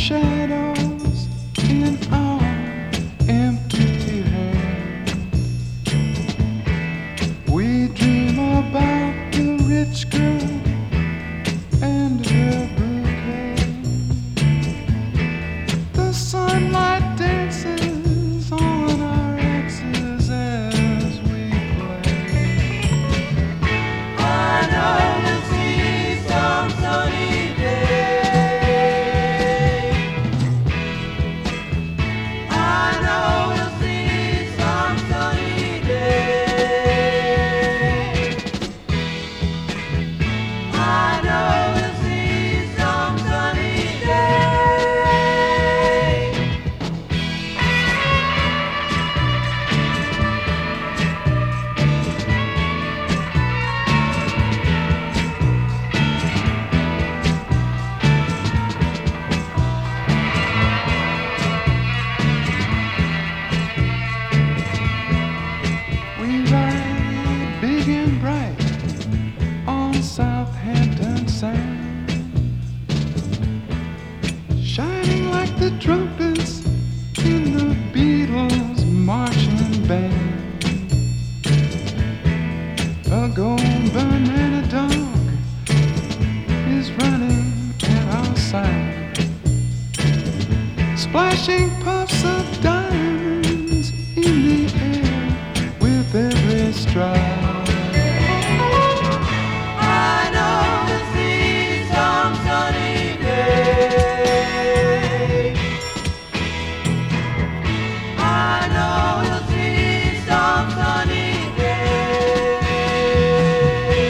shadows in our empty head. We dream about the rich girl and her bouquet. The sunlight dances on our exes as we play. I know we'll see some sunny day. I know we'll see some sunny day. I know we'll see some sunny day. We ride big and bright on Southampton sand, shining like the trumpets in the Beatles marching band. A golden banana dog is running at our side, splashing puffs of diamonds in the air with every stride. I know we'll see some sunny day. I know we'll see some sunny day.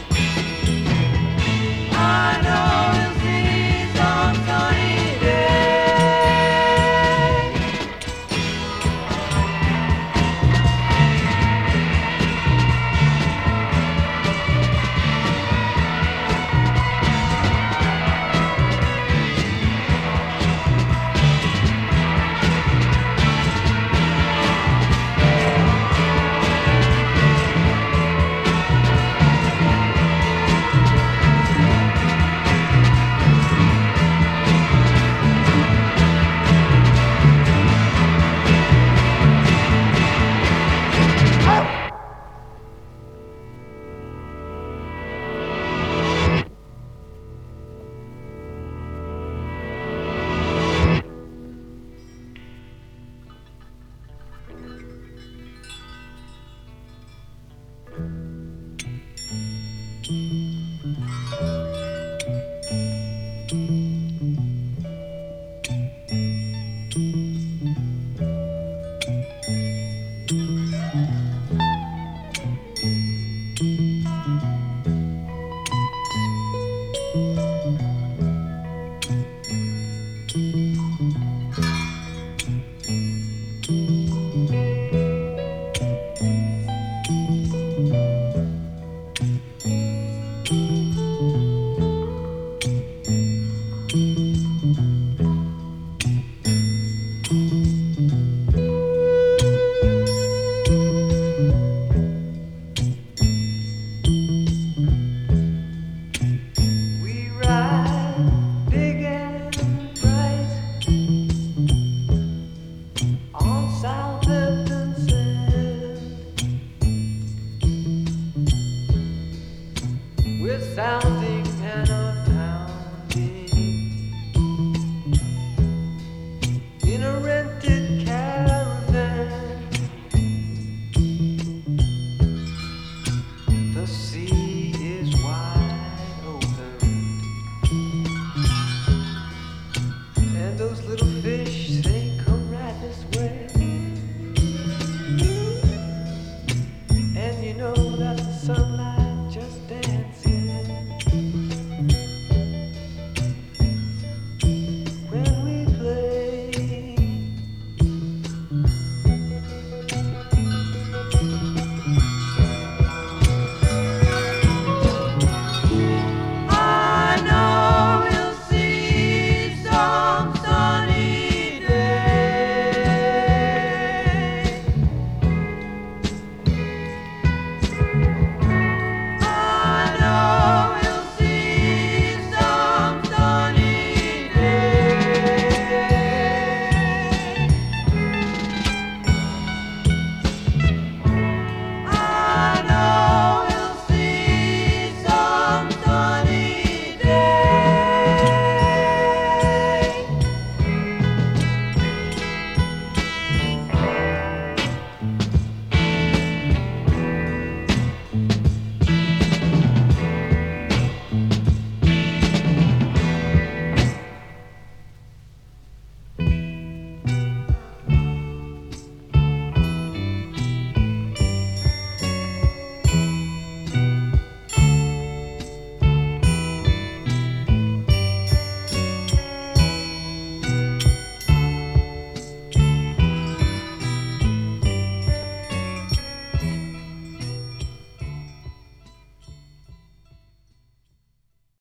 I know we'll see some sunny day. We ride big and bright on Southampton sand, with sounding and a pounding in a rented caravan. The sea is wide open, and those little fish, they come right this way. And you know that the sun